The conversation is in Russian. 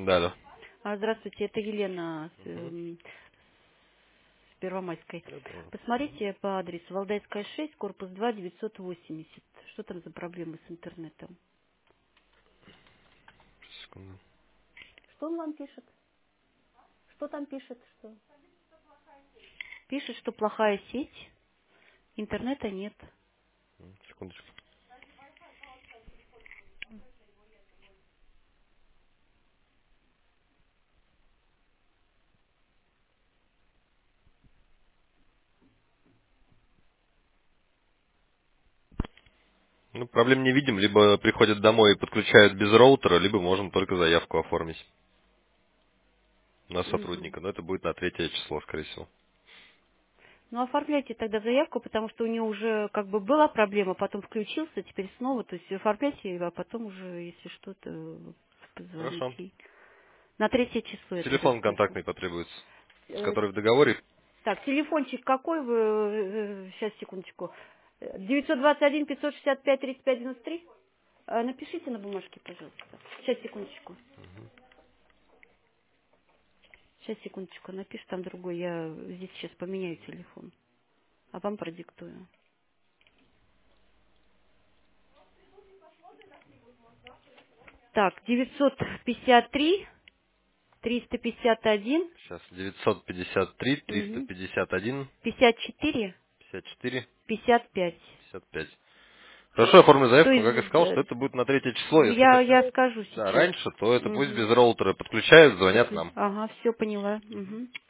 Да, да. Здравствуйте, это Елена Мгм. с Первомайской. Это Посмотрите по адресу Валдайская 6, корпус 2, 980. Что там за проблемы с интернетом? секунду. Что он вам пишет? Что там пишет? Что? Пишет, что плохая сеть, интернета нет. Секундочку. Ну, проблем не видим. Либо приходят домой и подключают без роутера, либо можем только заявку оформить на Мгм. сотрудника. Но это будет на 3 число, скорее всего. Ну, оформляйте тогда заявку, потому что у нее уже как бы была проблема, потом включился, теперь снова. То есть оформляйте, а потом уже, если что-то, Хорошо. позвоните. На 3 число это Телефон записано. контактный потребуется, с Э, который в договоре. Так, телефончик какой вы, сейчас, секундочку. 921 565 35 93? Напишите на бумажке, пожалуйста. Сейчас, секундочку. Сейчас, секундочку, напишу там другой. Я здесь сейчас поменяю телефон, а вам продиктую. Так, 953 351 Сейчас 953 угу, 351 54 54 55. 55. Хорошо, оформлю То заявку, но как я есть, сказал, что это будет на 3 число. Если я хотят скажу да, сейчас. раньше, то это пусть Угу. без роутера подключают, звонят нам. Ага, все поняла. Угу.